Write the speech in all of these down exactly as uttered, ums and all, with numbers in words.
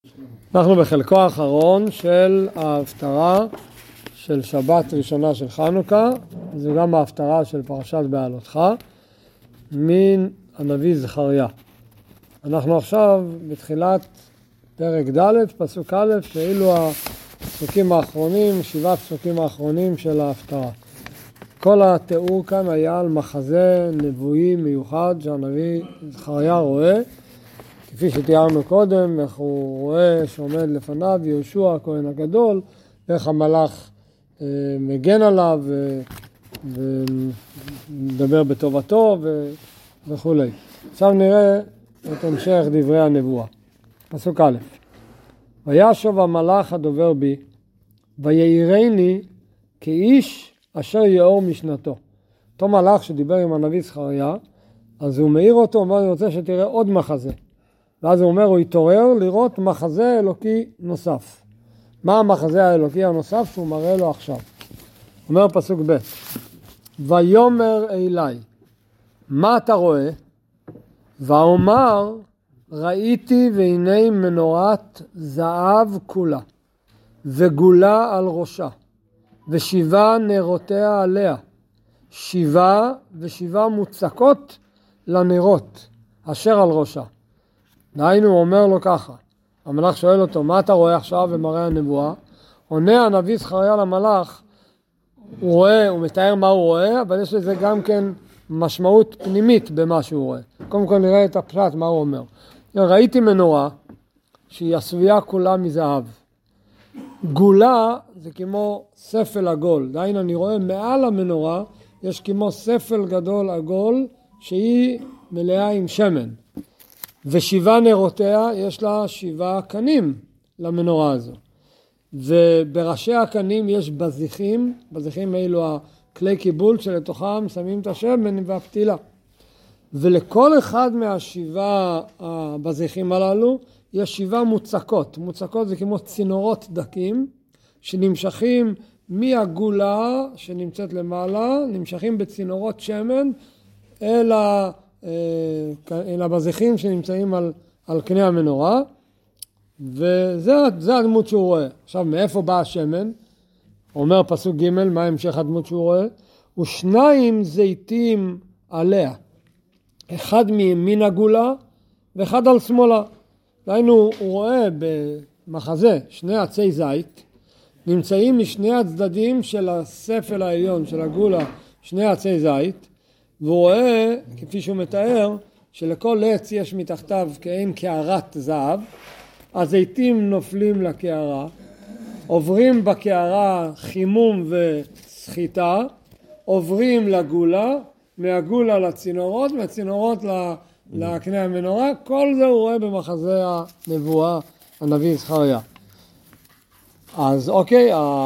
אנחנו בחלקו האחרון של ההפטרה של שבת ראשונה של חנוכה, זו גם ההפטרה של פרשת בעלותך, מן הנביא זכריה. אנחנו עכשיו בתחילת פרק ד' פסוק א', שאילו הפסוקים האחרונים, שבעה פסוקים האחרונים של ההפטרה. כל התיאור כאן היה על מחזה נבואי מיוחד שהנביא זכריה רואה, כפי שתיארנו קודם, איך הוא רואה שעומד לפניו יהושע הכהן הגדול, ואיך המלאך אה, מגן עליו ומדבר בטובתו ו... וכו'. עכשיו נראה את המשך דברי הנבואה. פסוק א', וישוב המלאך הדובר בי, ויעירני כאיש אשר יאור משנתו. אותו מלאך שדיבר עם הנביא זכריה, אז הוא מעיר אותו, הוא אומר, אני רוצה שתראה עוד מחזה. ואז הוא אומר, הוא יתעורר לראות מחזה אלוקי נוסף. מה המחזה האלוקי הנוסף שהוא מראה לו עכשיו? אומר פסוק ב', ויאמר אלי, מה אתה רואה? ואומר, ראיתי והנה מנורת זהב כולה, וגולה על ראשה, ושבעה נרותיה עליה, שבעה ושבעה מוצקות לנרות, אשר על ראשה. דהיינו הוא אומר לו ככה, המלאך שואל אותו, מה אתה רואה עכשיו במראה הנבואה? עונה הנביא זכריה למלאך, הוא רואה, הוא מתאר מה הוא רואה, אבל יש לזה גם כן משמעות פנימית במה שהוא רואה. קודם כל נראה את הפשט, מה הוא אומר. ראיתי מנורה שהיא עשויה כולה מזהב. גולה זה כמו ספל עגול, דהיינו אני רואה מעל המנורה, יש כמו ספל גדול עגול שהיא מלאה עם שמן. ושבעה נרותיה, יש לה שבעה קנים למנורה הזו. ובראשי הקנים יש בזיחים, בזיחים אלו הכלי קיבול שלתוכם שמים את השמן והפתילה. ולכל אחד מהשבעה הבזיחים הללו יש שבעה מוצקות. מוצקות זה כמו צינורות דקים שנמשכים מהגולה שנמצאת למעלה, נמשכים בצינורות שמן אל ה... אל הבזיחים שנמצאים על, על קנה המנורה, וזה הדמות שהוא רואה. עכשיו, מאיפה בא השמן? אומר פסוק ג', מה המשך הדמות שהוא רואה? ושניים זיתים עליה, אחד מימין הגולה ואחד על שמאלה. דהיינו, הוא רואה במחזה שני עצי זית, נמצאים משני הצדדים של הספל העליון של הגולה, שני עצי זית, והוא רואה, כפי שהוא מתאר, שלכל עץ יש מתחתיו כאין קערת זהב, הזיתים נופלים לקערה, עוברים בקערה חימום וסחיטה, עוברים לגולה, מהגולה לצינורות, מהצינורות לקנה המנורה, כל זה הוא רואה במחזה הנבואה, הנביא זכריה. אז אוקיי,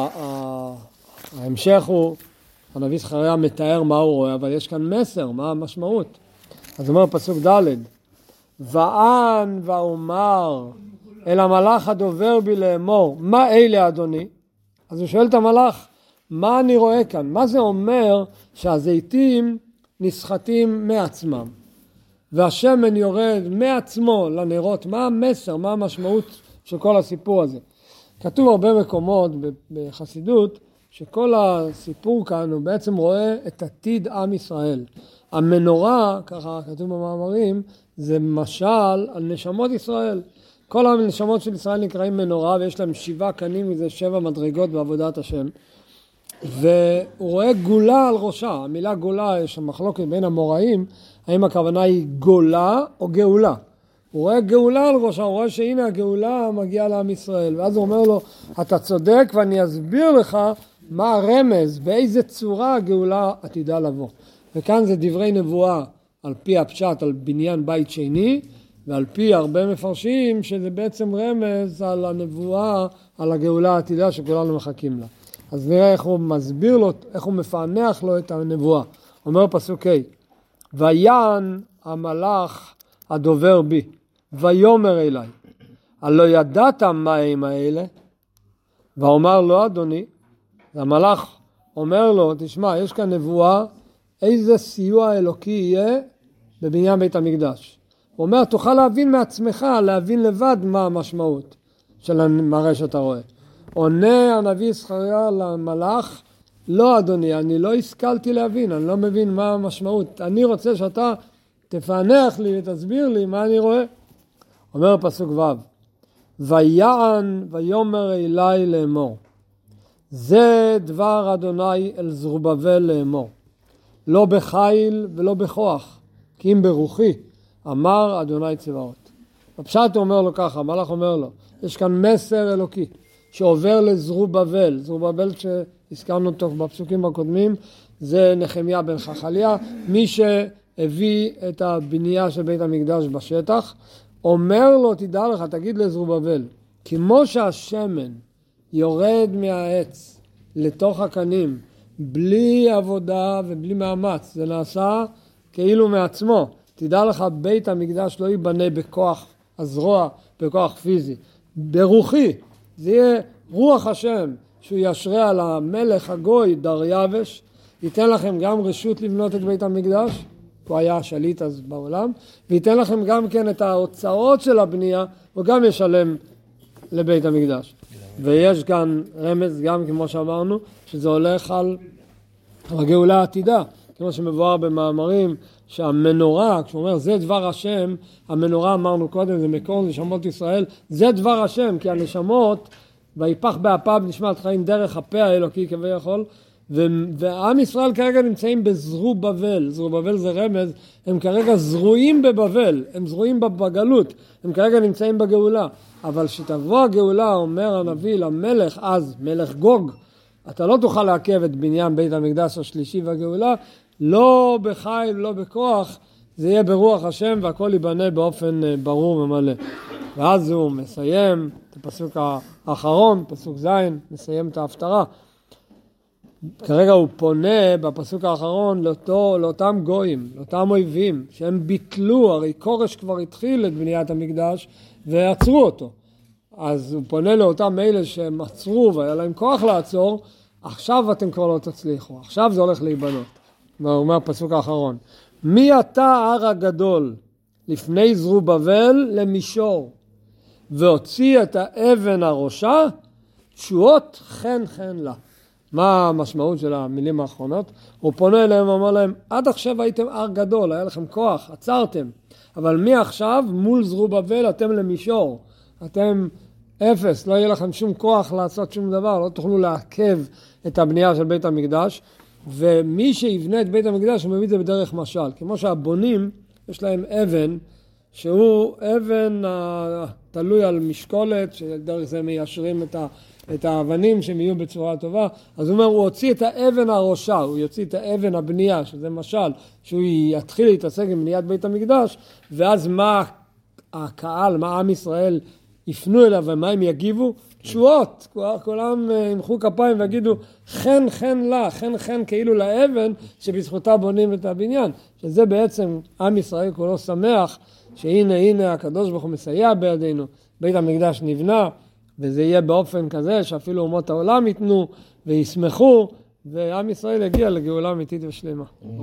ההמשך הוא, הנביא זכריה מתאר מה הוא רואה, אבל יש כאן מסר, מה המשמעות? אז אומר פסוק ד', וען ואומר אל המלאך הדובר בי לאמור, מה אלה אדוני? אז הוא שואל את המלאך, מה אני רואה כאן? מה זה אומר שהזיתים נסחטים מעצמם, והשמן יורד מעצמו לנרות? מה המסר, מה המשמעות של כל הסיפור הזה? כתוב הרבה מקומות בחסידות, שכל הסיפור כאן הוא בעצם רואה את עתיד עם ישראל. המנורה, ככה כתוב במאמרים, זה משל על נשמות ישראל. כל הנשמות של ישראל נקראים מנורה, ויש להם שבעה קנים, וזה שבע מדרגות בעבודת השם. והוא רואה גולה על ראשה. המילה גולה, יש מחלוקת בין המוראים, האם הכוונה היא גולה או גאולה. הוא רואה גאולה על ראשה, הוא רואה שהנה הגאולה מגיעה לעם ישראל. ואז הוא אומר לו, אתה צודק ואני אסביר לך מה הרמז, באיזה צורה הגאולה עתידה לבוא. וכאן זה דברי נבואה על פי הפשט, על בניין בית שני, ועל פי הרבה מפרשים שזה בעצם רמז על הנבואה, על הגאולה העתידה שכולנו מחכים לה. אז נראה איך הוא מסביר לו, איך הוא מפענח לו את הנבואה. אומר פסוק ה', ויען המלאך הדובר בי, ויאמר אליי, הלא ידעת מה הם האלה? ואומר לו, אדוני, המלאך אומר לו, תשמע, יש כאן נבואה, איזה סיוע אלוקי יהיה בבניין בית המקדש. הוא אומר, תוכל להבין מעצמך, להבין לבד מה המשמעות. של המראה שאתה רואה. עונה הנביא זכריה למלאך, לא אדוני, אני לא השכלתי להבין, אני לא מבין מה המשמעות. אני רוצה שאתה תפענח לי ותסביר לי מה אני רואה. אומר פסוק ו' ויען ויאמר אלי לאמור, זה דבר אדוני אל זרובבל לאמור, לא בחיל ולא בכוח, כי אם ברוחי, אמר אדוני צבאות. בפשט הוא אומר לו ככה, המלאך אומר לו, יש כאן מסר אלוקי שעובר לזרובבל. זרובבל שהזכרנו אותו בפסוקים הקודמים, זה נחמיה בן חכליה, מי שהביא את הבנייה של בית המקדש בשטח. אומר לו, תדע לך, תגיד לזרובבל, כמו שהשמן יורד מהעץ לתוך הקנים, בלי עבודה ובלי מאמץ, זה נעשה כאילו מעצמו. תדע לך, בית המקדש לא ייבנה בכוח הזרוע, בכוח פיזי. ברוחי, זה יהיה רוח השם, שהוא ישרה על המלך הגוי דריווש, ייתן לכם גם רשות לבנות את בית המקדש, הוא היה שליט אז בעולם, וייתן לכם גם כן את ההוצאות של הבנייה, הוא גם ישלם לבית המקדש. ויש כאן רמז גם כמו שאמרנו, שזה הולך על הגאולה העתידה, כמו שמבואר במאמרים, שהמנורה, כשהוא אומר זה דבר השם, המנורה אמרנו קודם, זה מקור נשמות ישראל, זה דבר השם, כי הנשמות, ויפח באפיו נשמת חיים דרך הפה האלוקי כביכול, ועם ישראל כרגע נמצאים בזרובבל, זרובבל זה רמז, הם כרגע זרועים בבבל, הם זרועים בגלות, הם כרגע נמצאים בגאולה, אבל שתבוא הגאולה, אומר הנביא למלך אז, מלך גוג, אתה לא תוכל לעכב את בניין בית המקדש השלישי והגאולה, לא בחיל, לא בכוח, זה יהיה ברוח השם והכל ייבנה באופן ברור ומלא. ואז הוא מסיים את הפסוק האחרון, פסוק ז', מסיים את ההפטרה. כרגע הוא פונה בפסוק האחרון לאותו, לאותם גויים, לאותם אויבים, שהם ביטלו, הרי כורש כבר התחיל את בניית המקדש ועצרו אותו. אז הוא פונה לאותם אלה שהם עצרו והיה להם כוח לעצור, עכשיו אתם כבר לא תצליחו, עכשיו זה הולך להיבנות. הוא אומר הפסוק האחרון, מי אתה הר הגדול לפני זרובבל למישור, והוציא את האבן הראשה, תשועות חן חן לה. מה המשמעות של המילים האחרונות? הוא פונה אליהם ואומר להם, עד עכשיו הייתם הר גדול, היה לכם כוח, עצרתם, אבל מעכשיו מול זרובבל אתם למישור, אתם אפס, לא יהיה לכם שום כוח לעשות שום דבר, לא תוכלו לעכב את הבנייה של בית המקדש, ומי שיבנה את בית המקדש הוא מביא את זה בדרך משל, כמו שהבונים יש להם אבן, שהוא אבן תלוי על משקולת, שדרך זה מיישרים את, ה, את האבנים שהם יהיו בצורה טובה, אז הוא אומר, הוא הוציא את האבן הראשה, הוא יוציא את האבן הבנייה, שזה משל, שהוא יתחיל להתעסק עם בניית בית המקדש, ואז מה הקהל, מה עם ישראל יפנו אליו ומה הם יגיבו? תשועות, כולם ימחאו כפיים ויגידו חן חן לה, חן חן כאילו לאבן שבזכותה בונים את הבניין, שזה בעצם עם ישראל כולו שמח שהנה הנה הקדוש ברוך הוא מסייע בידינו, בית המקדש נבנה וזה יהיה באופן כזה שאפילו אומות העולם ייתנו וישמחו ועם ישראל יגיע לגאולה אמיתית ושלמה.